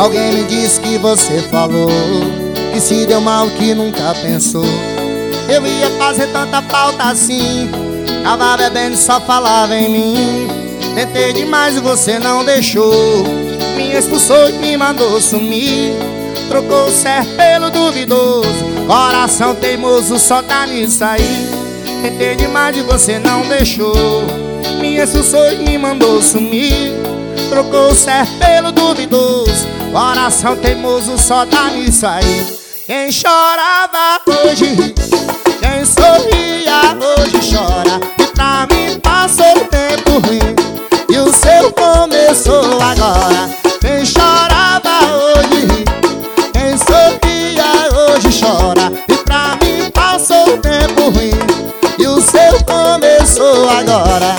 Alguém me disse que você falou que se deu mal, que nunca pensou. Eu ia fazer tanta falta assim, tava bebendo e só falava em mim. Tentei demais e você não deixou, me expulsou e me mandou sumir. Trocou o certo pelo duvidoso, coração teimoso só tá nisso aí. Tentei demais e você não deixou, me expulsou e me mandou sumir. Trocou o certo pelo duvidoso, coração teimoso só tá nisso aí. Quem chorava hoje ri, quem sorria hoje chora. E pra mim passou o tempo ruim e o seu começou agora. Quem chorava hoje ri, quem sorria hoje chora. E pra mim passou o tempo ruim e o seu começou agora.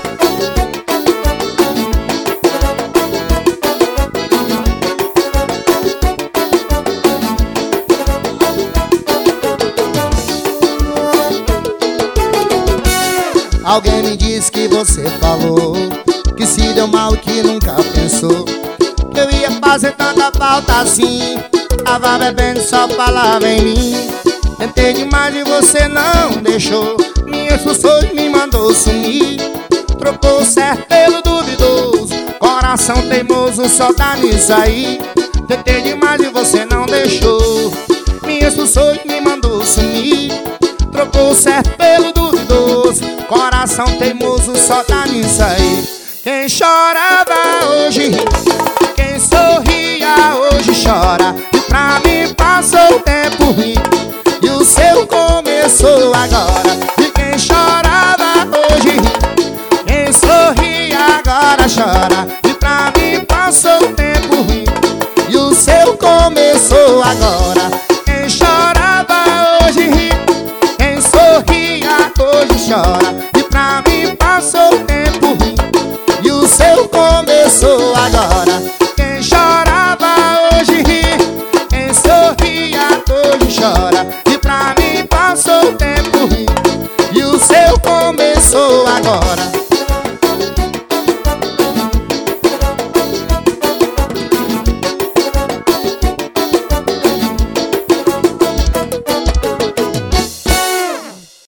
Alguém me disse que você falou que se deu mal, que nunca pensou. Eu ia fazer tanta falta assim, tava bebendo só falava em mim. Tentei demais e você não deixou, me expulsou e me mandou sumir. Trocou o certo pelo duvidoso, coração teimoso só tá nisso aí. Tentei demais e você não deixou, me expulsou e me mandou sumir. Trocou o certo pelo duvidoso, coração teimoso só tá nisso aí. Quem chorava hoje ri, quem sorria hoje chora. E pra mim passou o tempo ruim e o seu começou agora. E quem chorava hoje ri, quem sorria agora chora. E pra mim passou o tempo ruim e o seu começou agora. Quem chorava hoje ri, quem sorria hoje chora. E pra mim passou o tempo ruim e o seu começou agora. Quem chorava hoje ri, quem sorria hoje chora. E pra mim passou o tempo ruim e o seu começou agora.